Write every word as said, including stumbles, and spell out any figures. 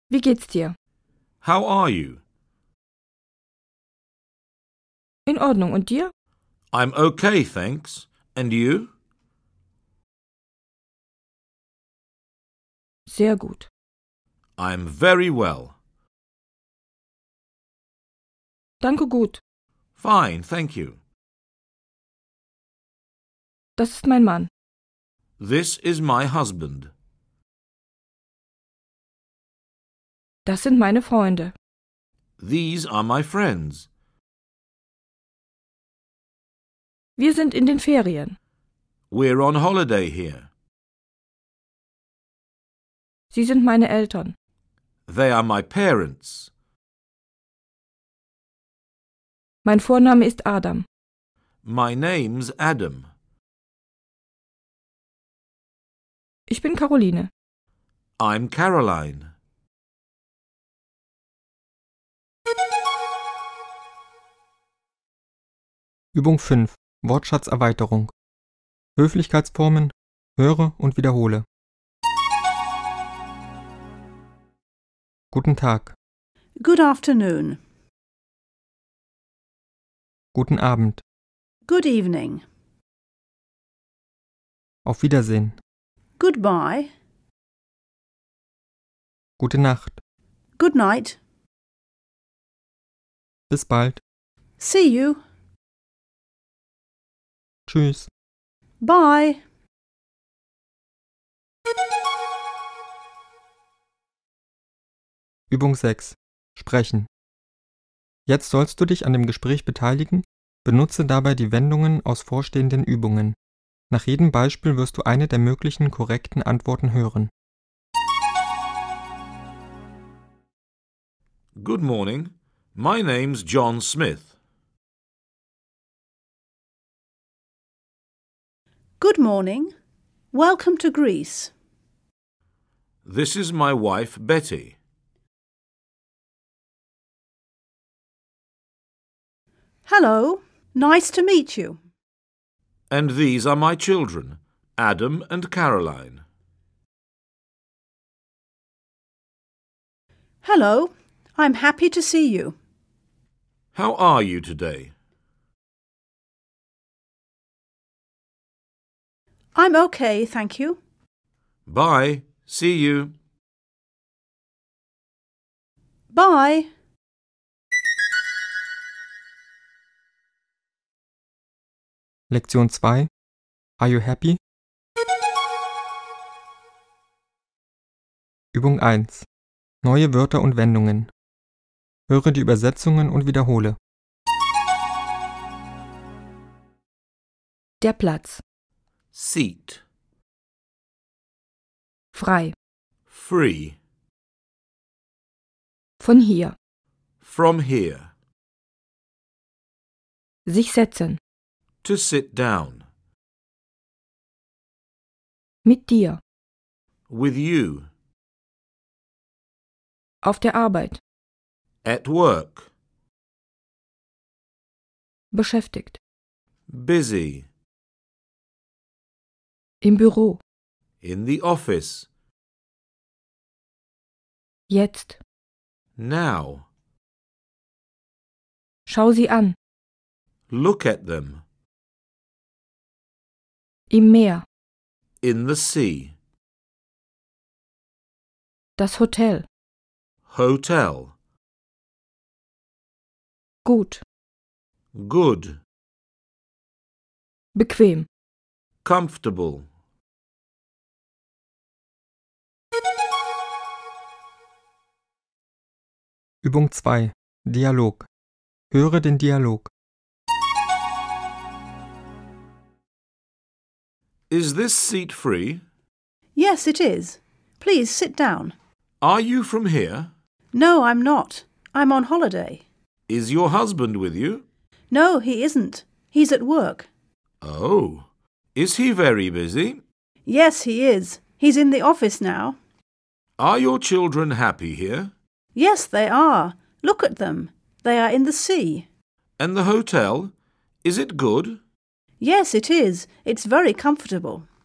Wie geht's dir? How are you? In Ordnung. Und dir? I'm okay, thanks. And you? Sehr gut. I'm very well. Danke gut. Fine, thank you. Das ist mein Mann. This is my husband. Das sind meine Freunde. These are my friends. Wir sind in den Ferien. We're on holiday here. Sie sind meine Eltern. They are my parents. Mein Vorname ist Adam. My name's Adam. Ich bin Caroline. I'm Caroline. Übung fünf. Wortschatzerweiterung. Höflichkeitsformen. Höre und wiederhole. Guten Tag. Good afternoon. Guten Abend. Good evening. Auf Wiedersehen. Goodbye. Gute Nacht. Good night. Bis bald. See you. Tschüss. Bye. Übung sechs. Sprechen. Jetzt sollst du dich an dem Gespräch beteiligen, benutze dabei die Wendungen aus vorstehenden Übungen. Nach jedem Beispiel wirst du eine der möglichen korrekten Antworten hören. Good morning. My name's John Smith. Good morning. Welcome to Greece. This is my wife, Betty. Hello. Nice to meet you. And these are my children, Adam and Caroline. Hello. I'm happy to see you. How are you today? I'm okay, thank you. Bye. See you. Bye. Lektion zwei. Are you happy? Übung eins. Neue Wörter und Wendungen. Höre die Übersetzungen und wiederhole. Der Platz. Seat. Frei. Free. Von hier. From here. Sich setzen. To sit down. Mit dir. With you. Auf der Arbeit. At work. Beschäftigt. Busy. Im Büro. In the office. Jetzt. Now. Schau sie an. Look at them. Im Meer. In the sea. Das Hotel. Hotel. Gut. Good. Bequem. Comfortable. Übung zwei. Dialog. Höre den Dialog. Is this seat free? Yes, it is. Please sit down. Are you from here? No, I'm not. I'm on holiday. Is your husband with you? No, he isn't. He's at work. Oh. Is he very busy? Yes, he is. He's in the office now. Are your children happy here? Yes, they are. Look at them. They are in the sea. And the hotel? Is it good? Yes, it is. It's very comfortable.